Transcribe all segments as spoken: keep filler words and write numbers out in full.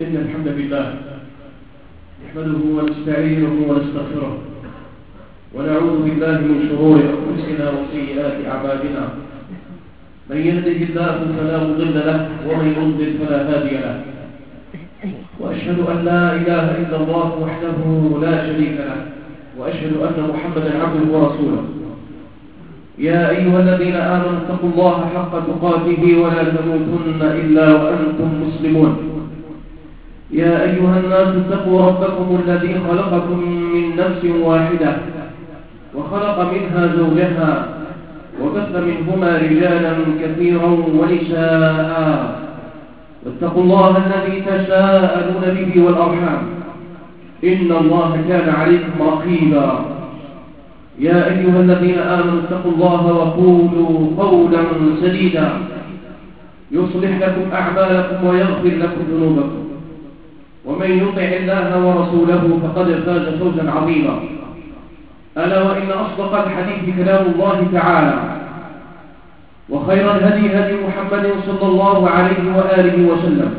إن الحمد لله نحمده ونستعينه ونستغفره ونعوذ بالله من شرور أنفسنا وسيئات أعمالنا. من يهده الله فلا مضل له ومن يضلل فلا هادي له. وأشهد أن لا إله إلا الله وحده لا شريك له، وأشهد أن محمدا عبده ورسوله. يا أيها الذين آمنوا اتقوا الله حق تقاته ولا تموتن إلا وأنتم مسلمون. يا أيها الناس اتقوا ربكم الذي خلقكم من نفس واحدة وخلق منها زوجها وبث منهما رجالا كثيرا ونساء، واتقوا الله الذي تساءلون به والأرحام إن الله كان عليكم رقيبا. يا أيها الذين آمنوا اتقوا الله وقولوا قولا سديدا يصلح لكم أعمالكم ويغفر لكم ذنوبكم، ومن يطع الله ورسوله فقد فاز فوزا عظيما. ألا وإن أصدق الحديث كلام الله تعالى، وخير الهدي هدي محمد صلى الله عليه وآله وسلم،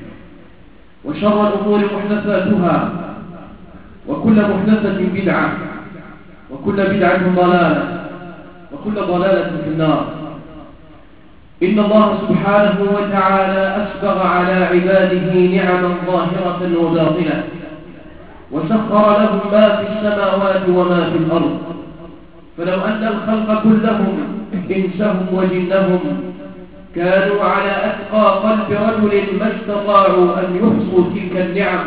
وشر الأمور محدثاتها، وكل محدثة بدعة، وكل بدعة ضلالة، وكل ضلالة في النار. إن الله سبحانه وتعالى أسبغ على عباده نعما ظاهرة وباطنة، وسخر لهم ما في السماوات وما في الأرض. فلو أن الخلق كلهم إنسهم وجنهم كانوا على أتقى قلب رجل ما استطاعوا أن يحصوا تلك النعم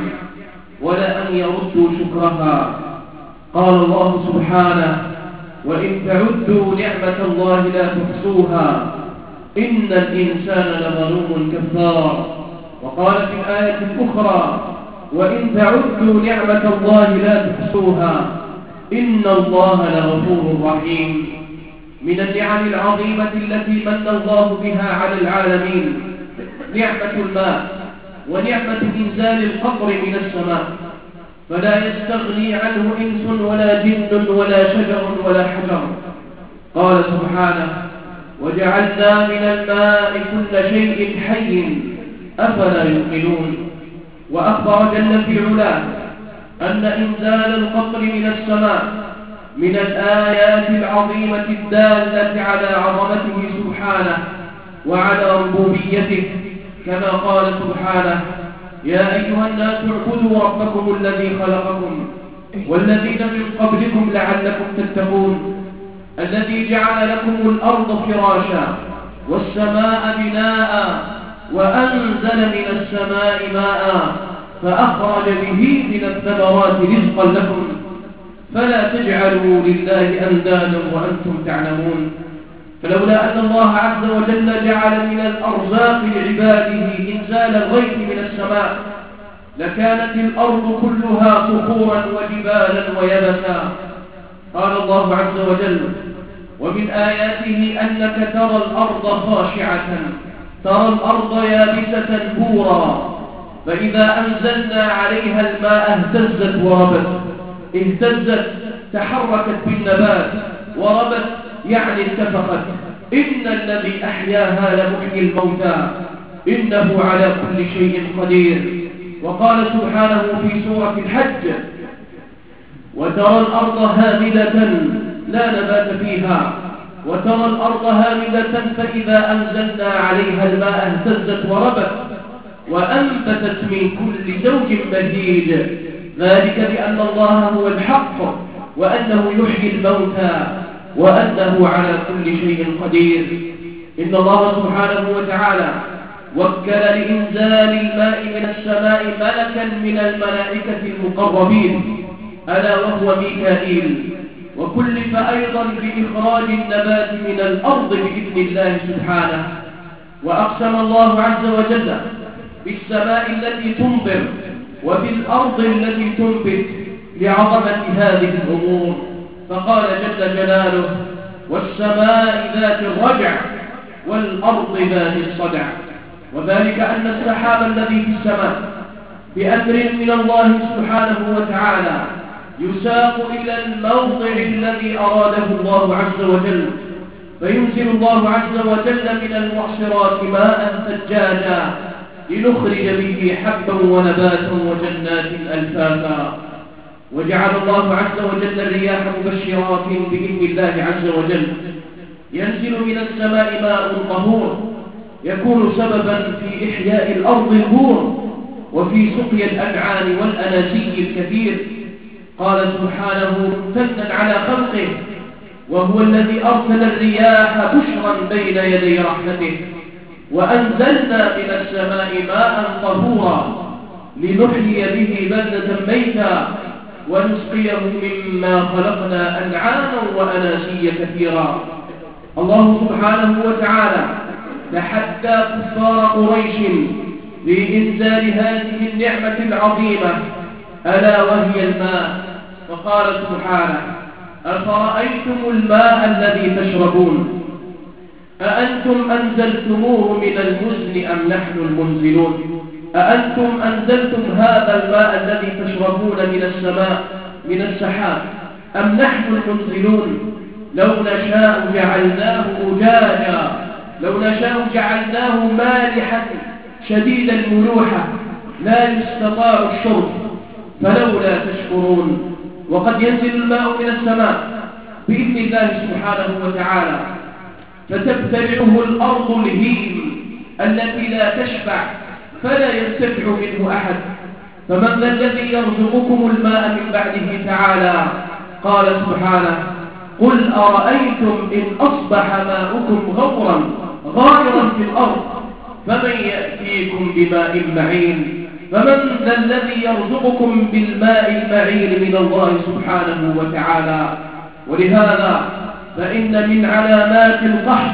ولا أن يردوا شكرها. قال الله سبحانه: وإن تعدوا نعمة الله لا تحصوها إن الإنسان لظلوم كفار. وقال في الآية الأخرى: وإن تعدوا نعمة الله لا تحصوها إن الله لغفور رحيم. من النعم العظيمة التي من الله بها على العالمين نعمة الماء، ونعمة إنزال القطر من السماء، فلا يستغني عنه إنس ولا جن ولا شجر ولا حجر. قال سبحانه: وجعلنا من الماء كل شيء حي أفلا يؤمنون. وأخبر جل في علاه أن إنزال القطر من السماء من الآيات العظيمة الدالة على عظمته سبحانه وعلى ربوبيته، كما قال سبحانه: يا أيها الناس اعبدوا ربكم الذي خلقكم والذين من قبلكم لعلكم تتقون، الذي جعل لكم الأرض فراشا والسماء بناء وأنزل من السماء ماء فأخرج به من الثمرات رزقا لكم فلا تجعلوا لله أندادا وأنتم تعلمون. فلولا أن الله عز وجل جعل من الأرزاق لعباده إنزال الغيث من السماء لكانت الأرض كلها صخورا وجبالا ويبسا. قال الله عز وجل: ومن آياته أنك ترى الأرض خاشعة ترى الأرض يابسة بورا فإذا أنزلنا عليها الماء اهتزت وربت. اهتزت تحركت بالنبات، وربت يعني انتفخت. إن الذي أحياها لمحيي الموتى إنه على كل شيء قدير. وقال سبحانه في سورة الحج: وترى الأرض هامدة لا نبات فيها وترى الأرض هامدة فإذا أنزلنا عليها الماء اهتزت وربت وأنبتت من كل زوج بهيج. ذلك بأن الله هو الحق وأنه يحيي الموتى وأنه على كل شيء قدير. إن الله سبحانه وتعالى وكل لإنزال الماء من السماء ملكا من الملائكة المقربين ألا وهو ميكائيل، وكلف أيضا بإخراج النبات من الأرض بإذن الله سبحانه. وأقسم الله عز وجل بالسماء التي تمطر وبالأرض التي تنبت لعظمة هذه الأمور، فقال جل جلاله: والسماء ذات الرجع والأرض ذات الصدع. وذلك أن السحاب الذي في السماء بأمر من الله سبحانه وتعالى يساق إلى الموضع الذي أراده الله عز وجل، فينزل الله عز وجل من المعصرات ماء ثجاجا لنخرج به حبا ونباتا وجنات ألفافا. وجعل الله عز وجل الرياح مبشرات بإذن الله عز وجل، ينزل من السماء ماء طهور يكون سببا في إحياء الأرض البور وفي سقي الأنعام والأناسي الكثير. قال سبحانه ممتنا على خلقه: وهو الذي أرسل الرياح بشرا بين يدي رحمته وأنزلنا من السماء ماء طهورا لنحيي به بلدة ميتا ونسقيه مما خلقنا أنعاما وأناسيا كثيرا. الله سبحانه وتعالى تحدى كفار قريش لإنزال هذه النعمة العظيمة ألا وهي الماء، فقال سبحانه: أفرأيتم الماء الذي تشربون أأنتم أنزلتموه من المزن أم نحن المنزلون؟ أأنتم أنزلتم هذا الماء الذي تشربون من السماء من السحاب أم نحن المنزلون؟ لو نشاء جعلناه أجاجا لو نشاء جعلناه مالحا شديد الملوحة لا يستطاع الشرب فلولا تشكرون. وقد ينزل الماء من السماء بإذن الله سبحانه وتعالى فتبتلعه الأرض الهيم التي لا تشبع فلا ينتفع منه أحد. فمن ذا الذي يرزقكم الماء من بعده تعالى؟ قال سبحانه: قل أرأيتم إن أصبح ماؤكم غورا غائرا في الأرض فمن يأتيكم بماء معين؟ فمن ذا الذي يرزقكم بالماء المعين من الله سبحانه وتعالى. ولهذا فإن من علامات القحط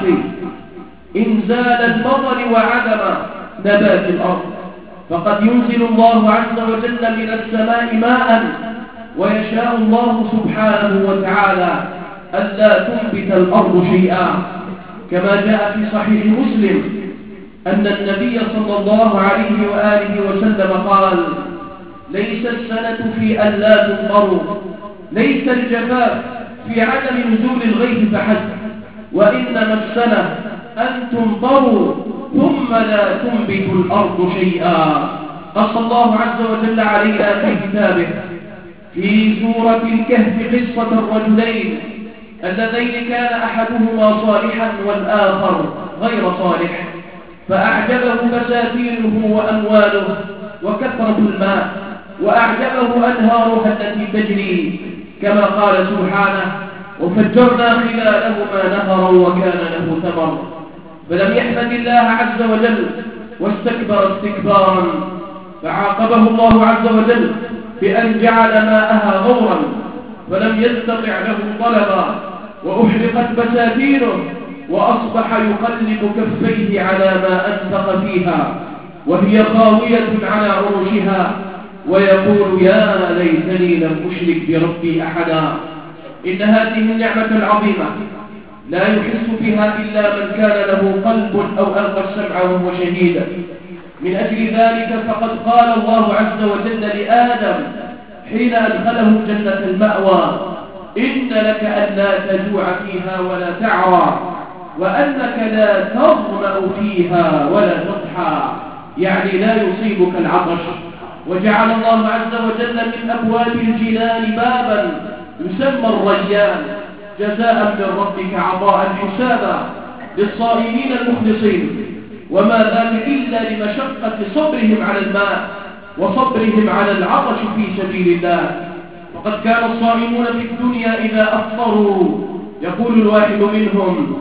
إنزال المطر وعدم نبات الأرض، فقد ينزل الله عز وجل من السماء ماء ويشاء الله سبحانه وتعالى ألا تنبت الأرض شيئا، كما جاء في صحيح مسلم أن النبي صلى الله عليه وآله وسلم قال: ليس السنة في أن لا تمطروا، ليس الجفاف في عدم نزول الغيث فحسب، وإنما السنة أن تمطروا ثم لا تنبت الأرض شيئا. قص الله عز وجل علينا في كتابه في سورة الكهف قصة الرجلين اللذين كان أحدهما صالحا والآخر غير صالح، فأعجبه بساتينه وأمواله وكثرة الماء، وأعجبه أنهارها التي تجري، كما قال سبحانه: وفجرنا خلالهما نهرا وكان له ثمر. فلم يحمد الله عز وجل واستكبر استكبارا، فعاقبه الله عز وجل بأن جعل ماءها غورا فلم يستطع له طلبا، وأحرقت بساتينه وأصبح يقلب كفيه على ما أنفق فيها وهي خاوية على عروشها ويقول: يا ليتني لم أشرك بربي أحدا. إن هذه النعمة العظيمة لا يحس بها إلا من كان له قلب أو ألقى السمع وهو شهيد. من أجل ذلك فقد قال الله عز وجل لآدم حين أدخله جنة المأوى: إن لك ألا تجوع فيها ولا تعرى وأنك لا تظمأ فيها ولا تضحى، يعني لا يصيبك العطش. وجعل الله عز وجل من أبواب الجنان بابا يسمى الريان جزاء من ربك عطاء حسابا للصائمين المخلصين، وما ذلك إلا لمشقة صبرهم على الماء وصبرهم على العطش في سبيل الله. وقد كان الصائمون في الدنيا إذا أفطروا يقول الواحد منهم: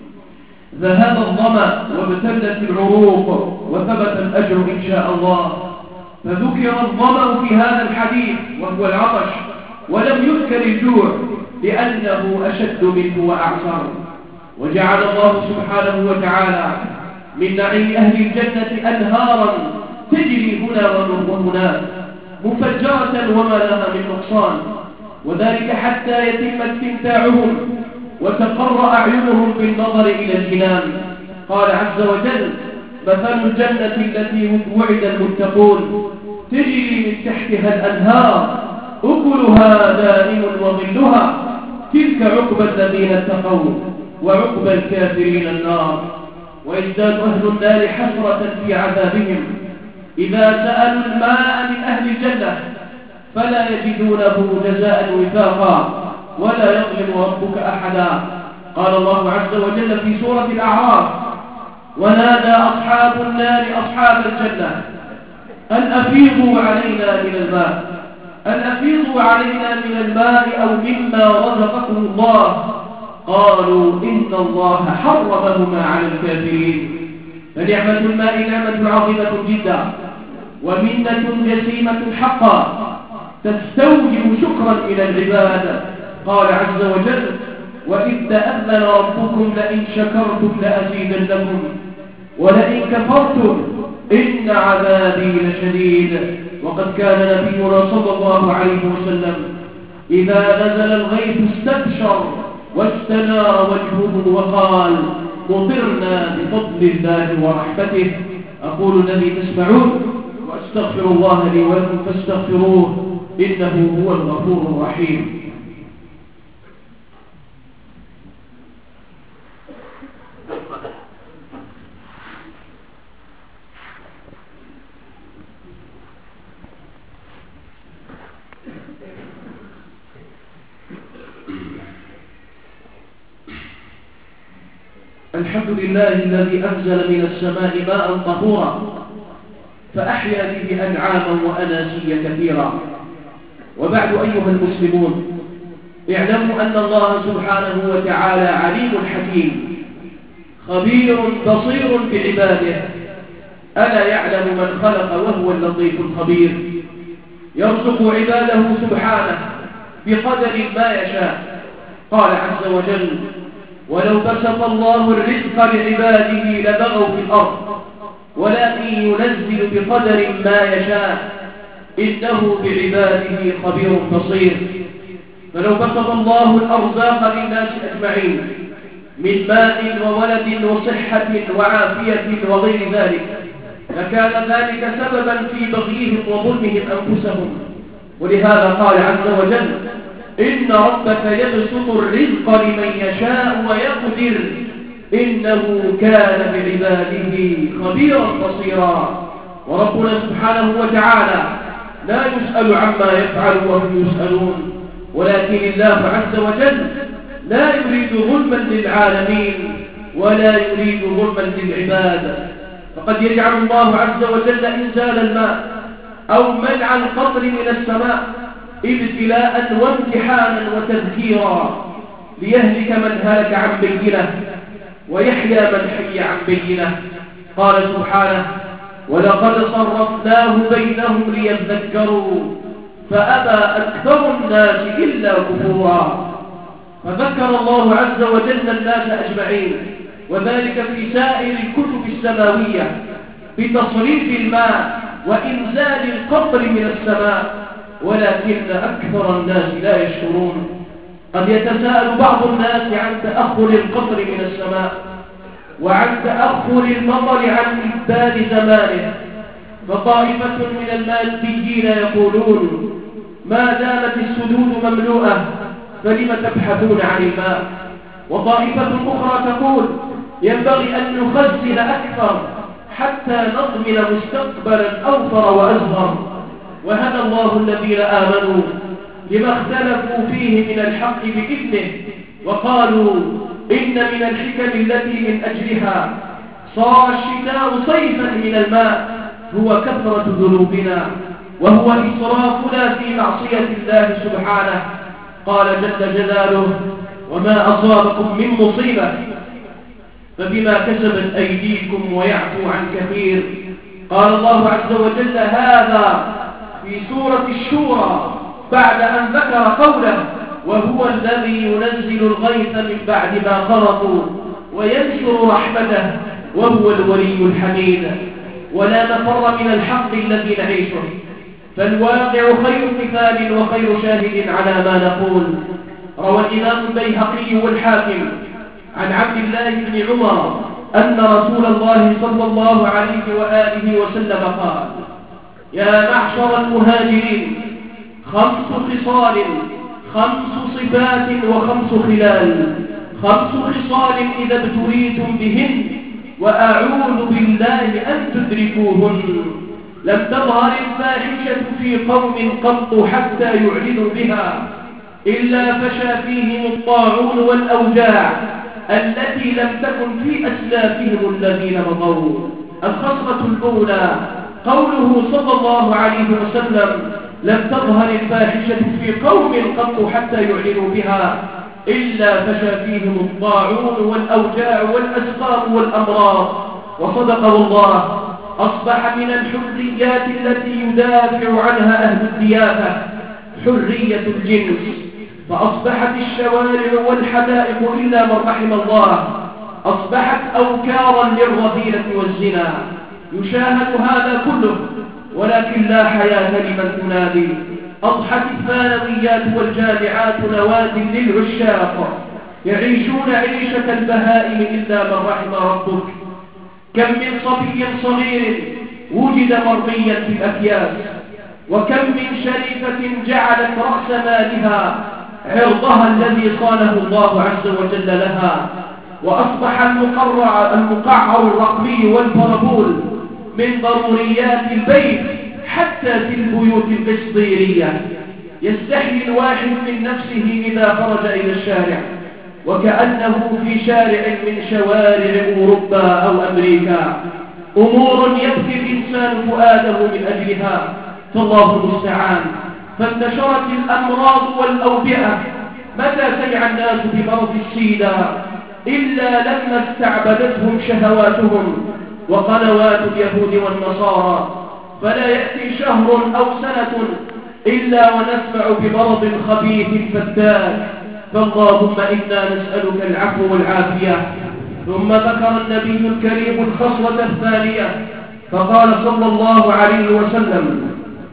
ذهب الظمأ وابتلت العروق وثبت الأجر إن شاء الله. فذكر الظمأ في هذا الحديث وهو العطش، ولم يذكر الجوع لأنه أشد منه وأعسر. وجعل الله سبحانه وتعالى من نعيم أهل الجنة أنهارا تجري هنا وهناك مفجرة وما لها من نقصان، وذلك حتى يتم استمتاعهم وتقر أعينهم بالنظر إلى الجنان. قال عز وجل: مثل الجنة التي وعد المتقون تجري من تحتها الأنهار أكلها دائم وظلها تلك عقبى الذين اتقوا وعقبى الكافرين النار. ويزداد أهل النار حسرة في عذابهم إذا سألوا الماء من أهل الجنة فلا يجدونه جزاء وفاقا ولا يظلم ربك أحدا. قال الله عز وجل في سورة الأعراف: ونادى أصحاب النار أصحاب الجنة أن أفيضوا علينا من الماء أن أفيضوا علينا من الماء أو مما رزقكم الله. قالوا إن الله حرمهما على الكافرين. فنعمة الماء نعمة عظيمة جدا ومنة جسيمة حقا تستوجب شكرا إلى العباد. قال عز وجل: وإذ تأذن ربكم لئن شكرتم لأزيدنكم ولئن كفرتم إن عذابي لشديد. وقد كان نبينا صلى الله عليه وسلم إذا نزل الغيث استبشر واستنار وجهه وقال: مطرنا بفضل الله ورحمته. أقول الذي تسمعون وأستغفر الله لي ولكم فاستغفروه إنه هو الغفور الرحيم. الحمد لله الذي أنزل من السماء ماء طهورا فأحيا به أنعاما وأناسيا كثيرا. وبعد أيها المسلمون، اعلموا أن الله سبحانه وتعالى عليم حكيم خبير بصير بعباده. ألا يعلم من خلق وهو اللطيف الخبير. يرزق عباده سبحانه بقدر ما يشاء. قال عز وجل: ولو بسط الله الرزق لعباده لبغوا في الأرض ولكن ينزل بقدر ما يشاء إنه بعباده خبير بصير. فلو بسط الله الأرزاق للناس أجمعين من ماء وولد وصحة وعافية وغير ذلك لكان ذلك سببا في بغيهم وظلمهم أنفسهم. ولهذا قال عز وجل: إن ربك يبسط الرزق لمن يشاء ويقدر إنه كان بعباده خبيرا بصيرا. وربنا سبحانه وتعالى لا يسأل عما يفعل وهم يسألون، ولكن الله عز وجل لا يريد ظلما للعالمين ولا يريد ظلما للعباد. فقد يجعل الله عز وجل إنزال الماء أو منع القطر من السماء ابتلاء وامتحانا وتذكيرا ليهلك من هلك عن بينه ويحيى من حي عن بينه. قال سبحانه: ولقد صرفناه بينهم ليذكروا فأبى أكثر الناس إلا كفورا. فذكر الله عز وجل الناس أجمعين، وذلك في سائر الكتب السماوية بتصريف الماء وإنزال القطر من السماء، ولكن أكثر الناس لا يشكرون. قد يتساءل بعض الناس عن تأخر القطر من السماء وعن تأخر المطر عن إبدال زمانه، فطائفة من الماديين يقولون: ما دامت السدود مملوءة فلم تبحثون عن الماء. وطائفة أخرى تقول: ينبغي أن نخزن أكثر حتى نضمن مستقبلا أوفر وأزهر. وهدى الله الذين آمنوا لما اختلفوا فيه من الحق بإذنه، وقالوا: إن من الحكم التي من أجلها صار الشتاء صيفا من الماء هو كثرة ذنوبنا وهو إسرافنا في معصية الله سبحانه. قال جل جلاله: وما أصابكم من مصيبة فبما كسبت أيديكم ويعفو عن كثير. قال الله عز وجل هذا في سورة الشورى بعد أن ذكر قوله: وهو الذي ينزل الغيث من بعد ما قنطوا وينشر رحمته وهو الولي الحميد. ولا مفر من الحق الذي نعيشه، فالواقع خير مثال وخير شاهد على ما نقول. روى الإمام البيهقي والحاكم عن عبد الله بن عمر أن رسول الله صلى الله عليه وآله وسلم قال: يا معشر المهاجرين، خمس خصال، خمس صفات وخمس خلال، خمس خصال إذا ابتليتم بهن وأعوذ بالله أن تدركوهن. لم تظهر الفاحشة في قوم قط حتى يعلنوا بها إلا فشى فيهم الطاعون والأوجاع التي لم تكن في أسلافهم الذين مضوا. الخصلة الأولى قوله صلى الله عليه وسلم: لم تظهر الفاحشة في قوم قط حتى يعلنوا بها إلا فشى فيهم الطاعون والأوجاع والأسقام والأمراض. وصدق والله، أصبح من الحريات التي يدافع عنها أهل الضيافة حرية الجنس، فأصبحت الشوارع والحدائق إلا من رحم الله أصبحت أوكارا للرذيلة والزنا. يشاهد هذا كله، ولكن لا حياة لمن تنادي. أضحت الثانويات والجامعات نواد للعشاق يعيشون عيشة البهائم إلا من رحم ربك. كم من صبي صغير وجد مرميا في الأكياس، وكم من شريفة جعلت رأس مالها عرضها الذي صانه الله عز وجل لها. وأصبح المقرع المقعر الرقمي والبربول من ضروريات البيت حتى في البيوت القصديرية. يستحي الواحد من نفسه إذا خرج إلى الشارع وكأنه في شارع من شوارع أوروبا أو أمريكا. أمور يبكي الإنسان فؤاده من أجلها، فالله المستعان. فانتشرت الأمراض والأوبئة. متى سمع الناس بمرض السيدا إلا لما استعبدتهم شهواتهم وقنوات اليهود والنصارى. فلا يأتي شهر أو سنة إلا ونسمع بمرض خبيث فتاك. فاللهم إنا نسألك العفو والعافية. ثم ذكر النبي الكريم الخصلة الثانية فقال صلى الله عليه وسلم: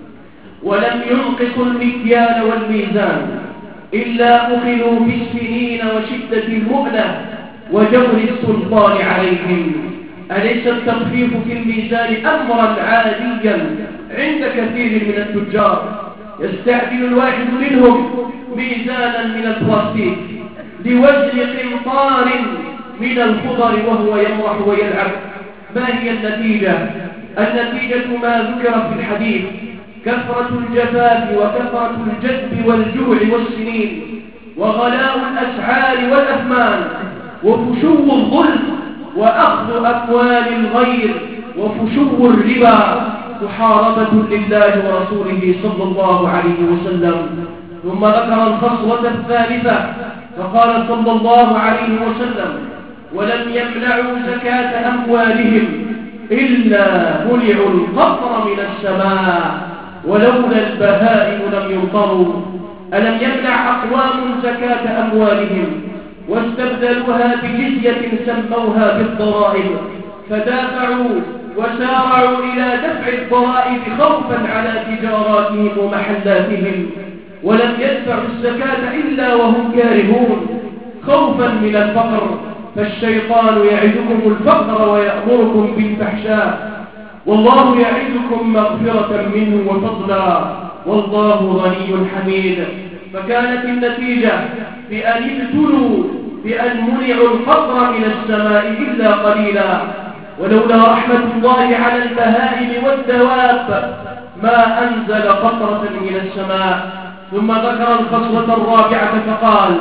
ولم ينقصوا المكيال والميزان إلا أخذوا بالسنين وشدة المؤنة وجور السلطان عليهم. أليس التخفيف في الميزان أمرا عاديا عند كثير من التجار؟ يستعمل الواحد منهم ميزانا من البلاستيك لوزن قنطار من الخضر وهو يمرح ويلعب. ما هي النتيجة؟ النتيجة ما ذكر في الحديث: كثرة الجفاف وكثرة الجذب والجوع والسنين وغلاء الأسعار والأثمان وفشو الظلم وأخذ أموال الغير وفشو الربا محاربة لله ورسوله صلى الله عليه وسلم. ثم ذكر الخصلة الثالثة فقال صلى الله عليه وسلم: ولم يمنعوا زكاة أموالهم إلا منعوا القطر من السماء ولولا البهائم لم يمطروا. ألم يمنع أقوام زكاة أموالهم واستبدلوها بجزية سموها بالضرائب، فدافعوا وسارعوا إلى دفع الضرائب خوفا على تجاراتهم ومحلاتهم، ولم يدفعوا الزكاة إلا وهم كارهون خوفا من الفقر. فالشيطان يعدكم الفقر ويأمركم بالفحشاء، والله يعدكم مغفرة منه وفضلا، والله غني حميد. فكانت النتيجة بأن ابتلوا بأن منعوا القطر من السماء إلا قليلا. ولولا رحمة الله على البهائم والدواب ما أنزل قطرة من السماء. ثم ذكر الخصلة الرابعة فقال: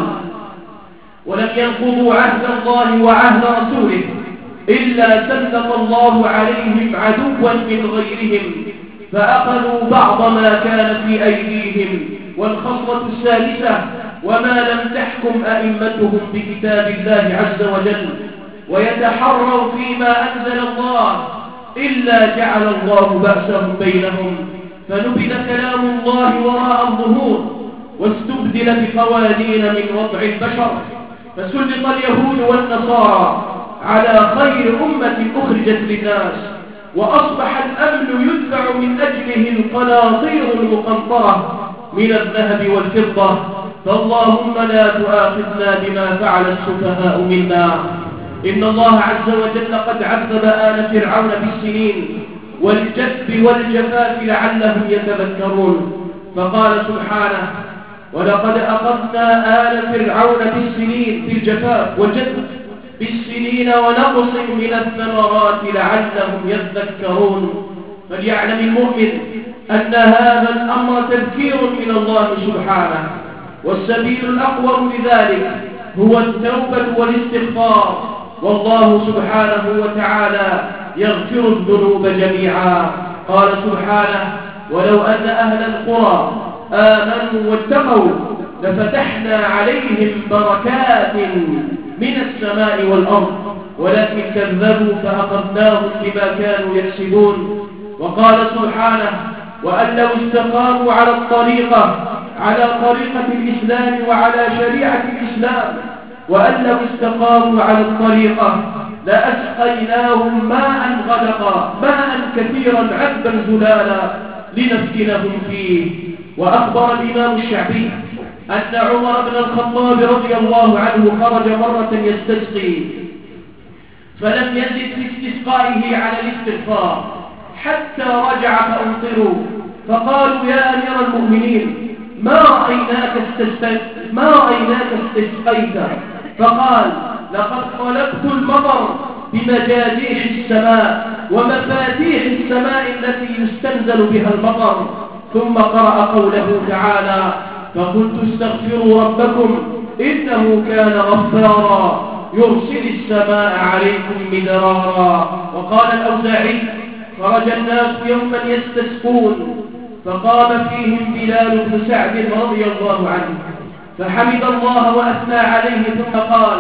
ولم ينقضوا عهد الله وعهد رسوله إلا سلط الله عليهم عدوا من غيرهم فأخذوا بعض ما كان في أيديهم. والخصلة السادسة: وما لم تحكم أئمتهم بكتاب الله عز وجل ويتحروا فيما أنزل الله إلا جعل الله بأسهم بينهم، فنبذ كلام الله وراء الظهور واستبدل بقوانين من وضع البشر. فسلط اليهود والنصارى على خير أمة أخرجت للناس، وأصبح الأمن يدفع من أجله القناطير المقنطرة من الذهب والفضة. فاللهم لا تؤاخذنا بما فعل السفهاء منا. إن الله عز وجل قد عذب آل فرعون بالسنين والجذب والجفاف لعلهم يتذكرون. فقال سبحانه: ولقد أخذنا آل فرعون بالسنين بالجفاف والجذب بالسنين ونقص من الثمرات لعلهم يذكرون. فليعلم المؤمن أن هذا الأمر تذكير من الله سبحانه، والسبيل الأقوم لذلك هو التوبة والاستغفار، والله سبحانه وتعالى يغفر الذنوب جميعا. قال سبحانه: ولو أن أهل القرى آمنوا واتقوا لفتحنا عليهم بركات من السماء والأرض ولكن كذبوا فأخذناهم بما كانوا يكسبون. وقال سبحانه: وأن لو استقاموا على الطريقة على طريقة الإسلام وعلى شريعة الإسلام وأن لو استقاموا على الطريقة لأسقيناهم ماء غدقا ماء كثيرا عذبا زلالا لنفتنهم فيه. وأخبر الإمام الشعبي أن عمر بن الخطاب رضي الله عنه خرج مرة يستسقي فلم يزد في استسقائه على الاستغفار حتى رجع فأمطروا، فقالوا: يا أمير المؤمنين ما رأيناك استسقيت ما رأيناك استسقيت فقال: لقد طلبت المطر بمجاديح السماء ومفاتيح السماء التي يستنزل بها المطر. ثم قرأ قوله تعالى: فقلت استغفروا ربكم إنه كان غفارا يرسل السماء عليكم مدرارا. وقال الأوزاعي: خرج الناس يوما يستسقون فقام فيهم بلال بن سعد رضي الله عنه فحمد الله وأثنى عليه ثم قال: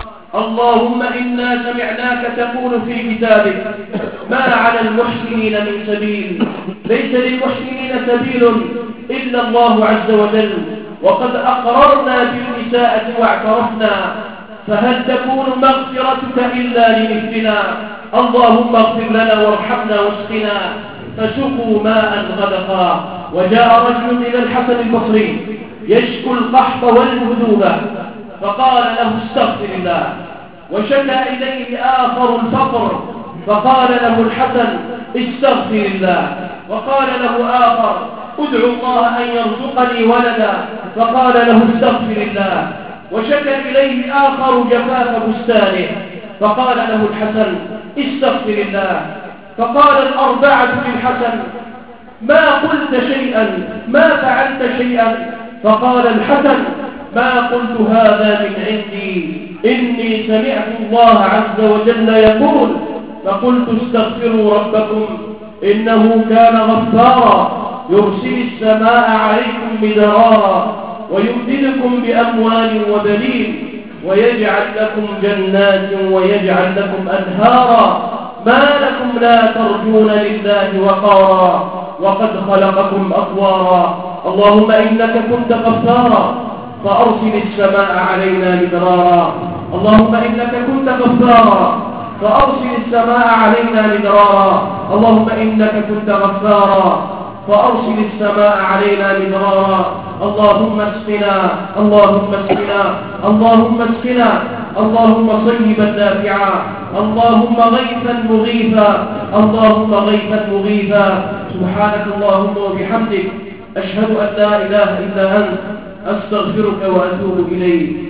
اللهم إنا سمعناك تقول في كتابك ما على المحسنين من سبيل، ليس للمحسنين سبيل إلا الله عز وجل، وقد أقررنا بالإساءة واعترفنا، فهل تكون مغفرتك إلا لمثلنا؟ اللهم اغفر لنا وارحمنا واسقنا. فسقوا ماء غدقا. وجاء رجل إلى الحسن البصري يشكو القحط والهدوبة فقال له: استغفر الله. وشكى إليه آخر الفقر فقال له الحسن: استغفر الله. وقال له آخر: ادعو الله أن يرزقني ولدا فقال له: استغفر الله. وشكى إليه آخر جفاف بستانه فقال له الحسن: استغفر الله. فقال الأربعة للحسن: ما قلت شيئا ما فعلت شيئا. فقال الحسن: ما قلت هذا من عندي، إني سمعت الله عز وجل يقول فقلت استغفروا ربكم إنه كان غفارا يرسل السماء عليكم مدرارا ويمددكم بأموال وبنين ويجعل لكم جنات ويجعل لكم أنهارا ما لكم لا ترجون لله وقارا وقد خلقكم أطوارا. اللهم إنك كنت غفارا فأرسل السماء علينا مدرارا. اللهم إنك كنت غفارا فأرسل السماء علينا مدرارا. اللهم إنك كنت غفارا فأرسل السماء علينا مدرارا. اللهم اسقنا اللهم اسقنا اللهم اسقنا اللهم صيبا نافعا اللهم غيثا مغيثا اللهم غيثا مغيثا. سبحانك اللهم وبحمدك أشهد أن لا إله إلا أنت أستغفرك وأتوب إليك.